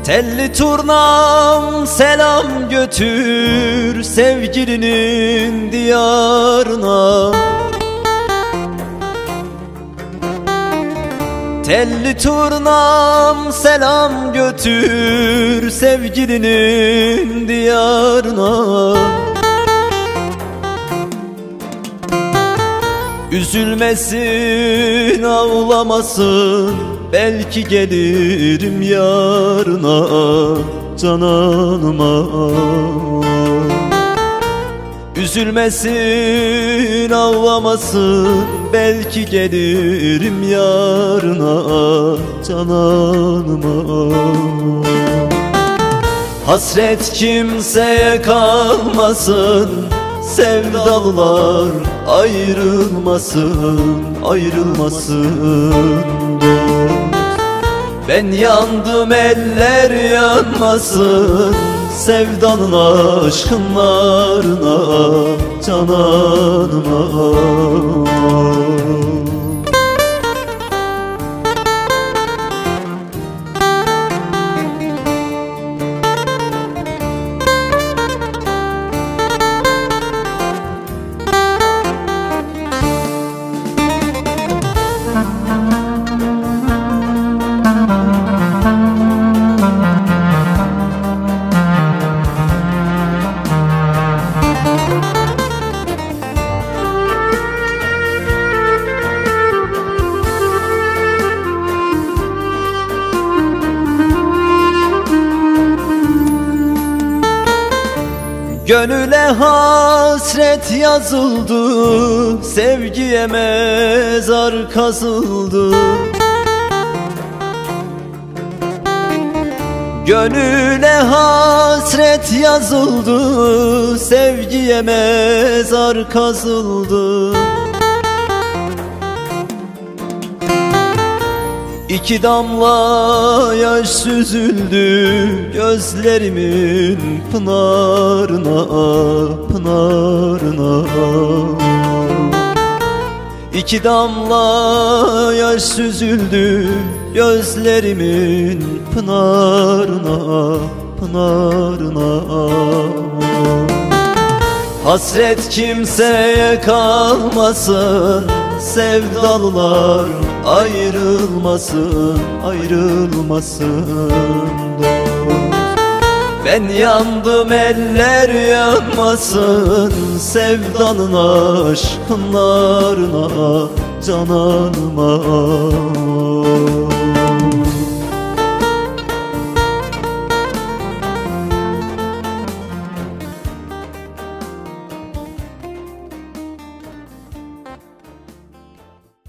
Telli turnam selam götür sevgilinin diyarına. Telli turnam selam götür sevgilinin diyarına. Üzülmesin, ağlamasın, belki gelirim yarına cananıma. Üzülmesin, ağlamasın, belki gelirim yarına cananıma. Hasret kimseye kalmasın, sevdalılar ayrılmasın, ayrılmasın dost. Ben yandım, eller yanmasın, sevdanın aşkın narına cananıma. Gönüle hasret yazıldı, sevgiye mezar kazıldı. Gönüle hasret yazıldı, sevgiye mezar kazıldı. İki damla yaş süzüldü gözlerimin pınarına, pınarına. İki damla yaş süzüldü gözlerimin pınarına, pınarına. Hasret kimseye kalmasın, sevdalılar ayrılmasın, ayrılmasın dost. Ben yandım, eller yanmasın, sevdanın aşkın narına cananıma.